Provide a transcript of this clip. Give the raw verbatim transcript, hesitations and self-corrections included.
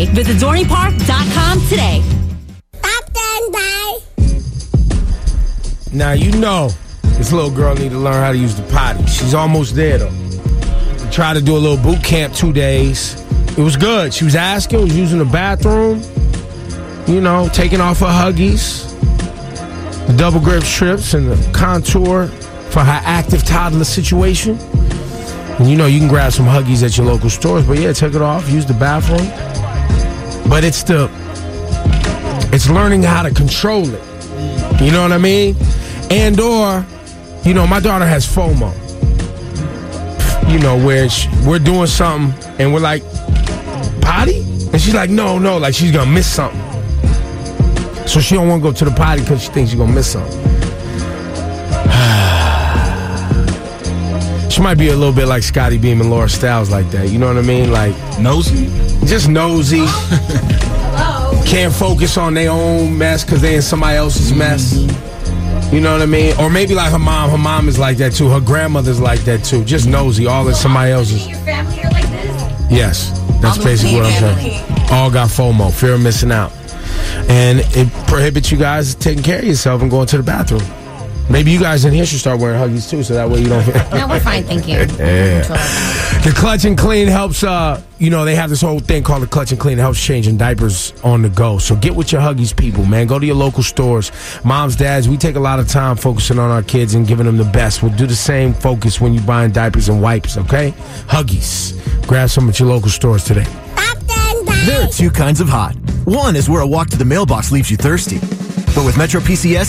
today. Visit dorney park dot com today. Now, you know this little girl need to learn how to use the potty. She's almost there, though. We tried to do a little boot camp two days. It was good. She was asking, was using the bathroom, you know, taking off her Huggies, the double grip strips, and the contour for her active toddler situation. And you know, you can grab some Huggies at your local stores, but yeah, take it off, use the bathroom. But it's the, it's learning how to control it. You know what I mean? And or, you know, my daughter has FOMO. You know, where she, we're doing something and we're like, potty? And she's like, no, no, like she's going to miss something. So she don't want to go to the potty because she thinks she's going to miss something. She might be a little bit like Scotty Beam and Laura Stiles like that. You know what I mean? Like, nosy? Just nosy. Can't focus on their own mess because they in somebody else's mess. You know what I mean? Or maybe like her mom. Her mom is like that too. Her grandmother's like that too. Just nosy. All in somebody else's. Your family are like this? Yes. That's basically what I'm saying. All got FOMO. Fear of missing out. And it prohibits you guys taking care of yourself and going to the bathroom. Maybe you guys in here should start wearing Huggies too, so that way you don't. No, we're fine, thank you. Yeah. The Clutch and Clean helps. Uh, you know, they have this whole thing called the Clutch and Clean. It helps changing diapers on the go. So get with your Huggies, people, man. Go to your local stores. Moms, dads, we take a lot of time focusing on our kids and giving them the best. We'll do the same focus when you're buying diapers and wipes. Okay, Huggies. Grab some at your local stores today. There are two kinds of hot. One is where a walk to the mailbox leaves you thirsty, but with Metro P C S.